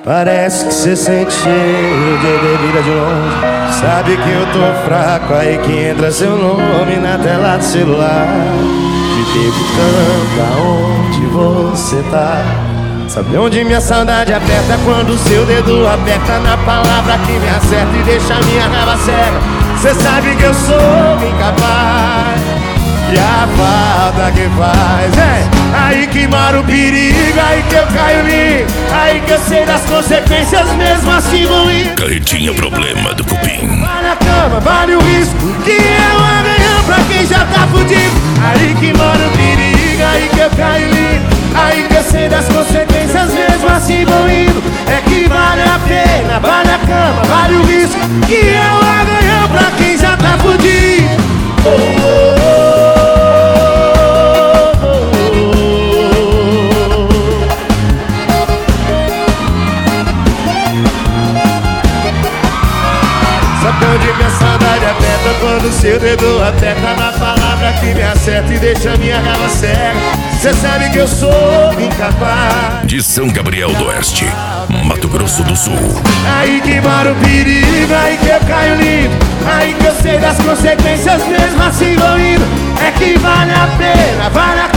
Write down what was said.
Parece que cê sente cheiro de bebida de longe. Sabe que eu tô fraco, aí que entra seu nome na tela do celular. Me perguntando aonde você tá. Sabe onde minha saudade aperta? Quando seu dedo aperta na palavra que me acerta e deixa minha raiva cega. Cê sabe que eu sou incapaz. E a falta que faz aí que mora o perigo, aí que eu caio ali, aí que eu sei das consequências mesmo assim vou ir. Carretinha problema do cupim. Vale a cama, vale o risco, que é um amanhã pra quem já tá fudido. Aí que mora o perigo, aí que eu caio ali, aí que eu sei das consequências mesmo assim vou indo. É que vale a pena, vale a cama, vale o risco, que é um amanhã pra quem já tá fudido. Sabe onde minha saudade aperta? Quando seu dedo aperta na palavra que me acerta e deixa minha raiva cega. Cê sabe que eu sou incapaz. De São Gabriel do Oeste, Mato Grosso do Sul. Aí que mora o perigo, aí que eu caio lindo, aí que eu sei das consequências mesmo assim vou indo. É que vale a pena, vale a